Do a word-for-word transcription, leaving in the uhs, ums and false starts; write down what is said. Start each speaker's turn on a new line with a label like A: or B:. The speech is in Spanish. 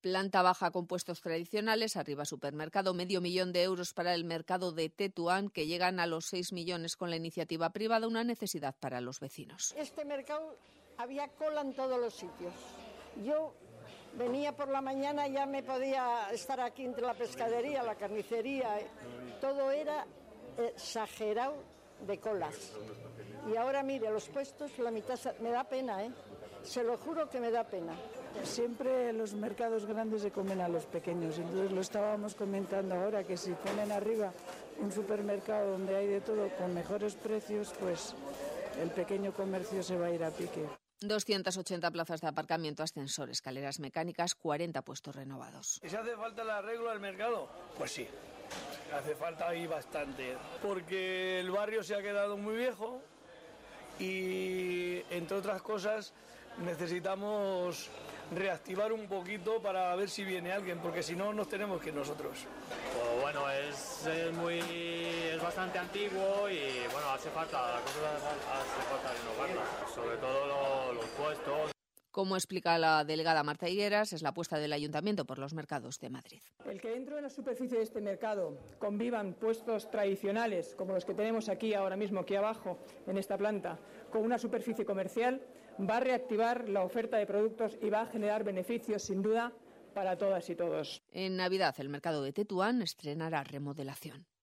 A: Planta baja con puestos tradicionales, arriba supermercado, medio millón de euros para el mercado de Tetuán, que llegan a los seis millones con la iniciativa privada, una necesidad para los vecinos.
B: Este mercado había cola en todos los sitios. Yo venía por la mañana, ya me podía estar aquí entre la pescadería, la carnicería, todo era exagerado de colas. Y ahora mire, los puestos, la mitad, me da pena, ¿eh? Se lo juro que me da pena.
C: Siempre los mercados grandes se comen a los pequeños, entonces lo estábamos comentando ahora, que si ponen arriba un supermercado donde hay de todo con mejores precios, pues el pequeño comercio se va a ir a pique.
A: doscientas ochenta plazas de aparcamiento, ascensor, escaleras mecánicas, cuarenta puestos renovados.
D: ¿Y si hace falta el arreglo del mercado? Pues sí, hace falta ahí bastante, porque el barrio se ha quedado muy viejo y, entre otras cosas, necesitamos reactivar un poquito para ver si viene alguien, porque si no nos tenemos que ir nosotros.
E: Pues bueno, es, es muy es bastante antiguo y bueno, hace falta, la cosa hace falta renovarla, sobre todo lo, los puestos.
A: Como explica la delegada Marta Higueras, es la apuesta del Ayuntamiento por los mercados de Madrid.
F: El que dentro de la superficie de este mercado convivan puestos tradicionales, como los que tenemos aquí ahora mismo, aquí abajo, en esta planta, con una superficie comercial, va a reactivar la oferta de productos y va a generar beneficios, sin duda, para todas y todos.
A: En Navidad, el mercado de Tetuán estrenará remodelación.